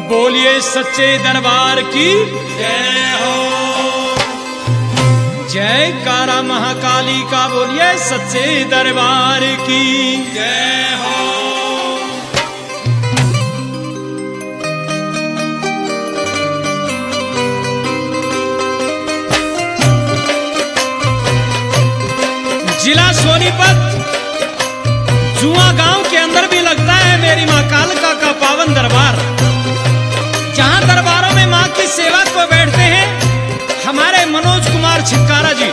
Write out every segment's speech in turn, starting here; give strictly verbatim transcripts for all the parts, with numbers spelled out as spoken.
बोलिए सच्चे दरबार की जय हो। जय कारा महाकाली का बोलिए सच्चे दरबार की जय हो। जिला सोनीपत जुआ गांव के अंदर भी लगता है मेरी मां कालका का पावन दरबार, जहां दरबारों में मां की सेवा को बैठते हैं हमारे मनोज कुमार छिक्कारा जी।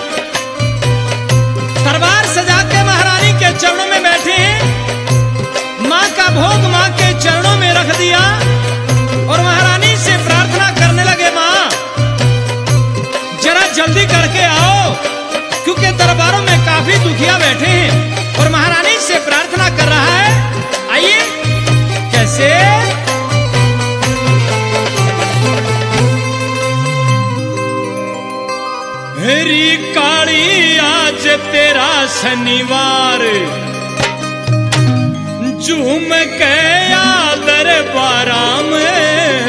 दरबार सजा के महारानी के चरणों में बैठे हैं, मां का भोग मां के चरणों में रख दिया और महारानी से प्रार्थना करने लगे, मां जरा जल्दी करके आओ, क्योंकि दरबारों में काफी दुखिया बैठे हैं। और महारानी से प्रार्थना कर रहा है, आइए कैसे। हरी काली आज तेरा शनिवार, झूम के आ दरबारा में।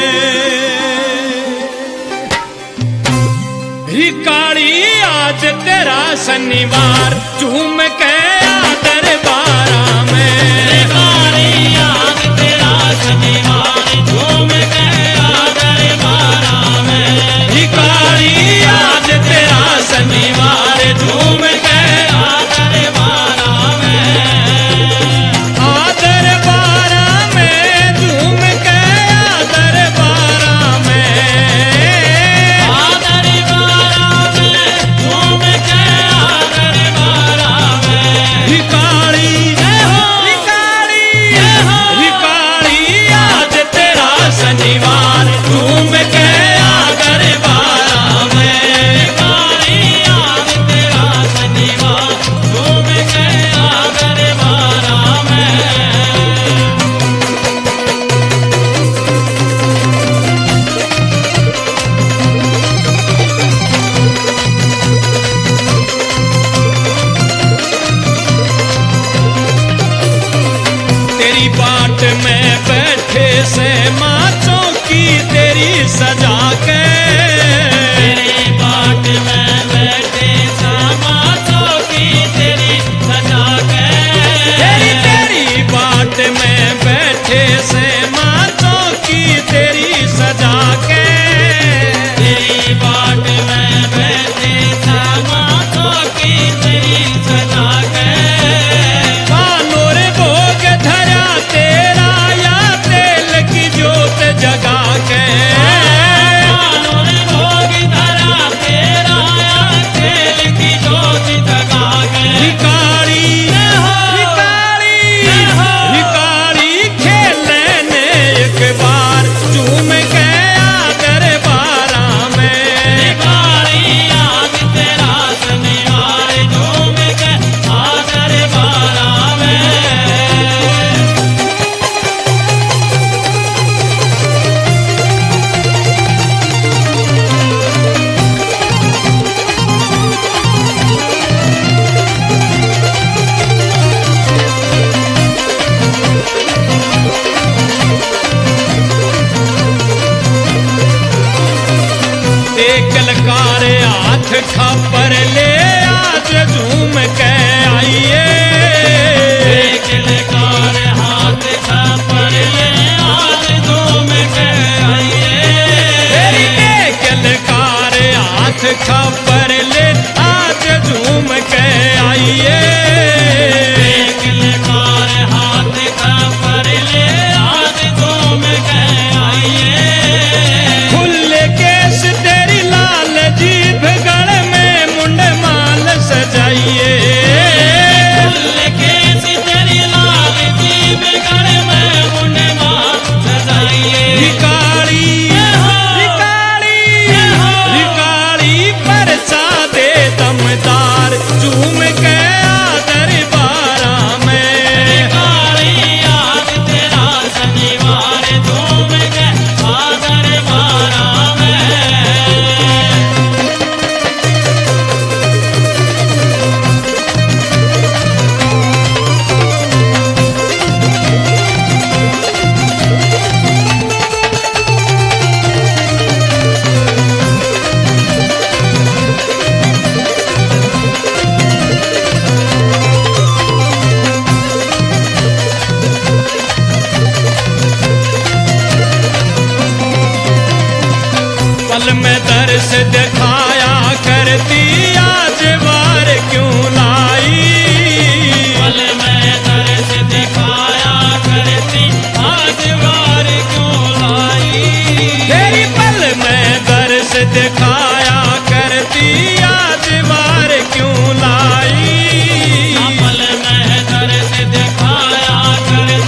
हरी काली आज तेरा शनिवार, झूम के आ दरबारा में। काली आज तेरा शनिवार, झूम के आ दरबारा में। हरी काली आज तेरा शनिवार, झूम के आ दरबारा में। आ दरबारा में, झूम के आ दरबारा में। आ दरबारा में, झूम के आ दरबारा में। हरी काली जय हो, हरी काली जय हो। हरी काली आज तेरा शनिवार, झूम के आ दरबारा में। हरी काली आज तेरा शनिवार, झूम के आ दरबारा में। तेरी बाट में बैठे से माँ चौकी तेरी सजा के। तेरी बाट में बैठे से माँ चौकी तेरी सजा के। तेरी तेरी बाट में बैठे से माँ चौकी तेरी सजा के। तेरी बाट में बैठे से माँ चौकी तेरी सजा के। कानोर भोग धरा तेरा या तेल की जोत जगा के। कानोर भोग धरा तेरा या तेल की जोत जगा के। भिखारी भिखारी भिखारी खेलने एक बार, झूम के आ दरबारा में। भिखारी आज तेरा शनिवार, झूम के आ दरबारा में। एक लकार हाथ खापर ले आज झूम के आइए। एक लकार हाथ खापर ले आज झूम के आइए। तेरी एक लकार हाथ खापर ले आज झूम के आइए। एक लकार हाथ खापर ले आज झूम के आइए। खुले केस तेरी लाल जीभ गल में मुंड माल सजाइए। दिखाया करती आज वार क्यों लाई। पल में दर्श दिखाया करती आज वार क्यों लाई। तेरी पल में दर्श दिखाया करती आज वार क्यों लाई। पल में दर्श दिखाया करती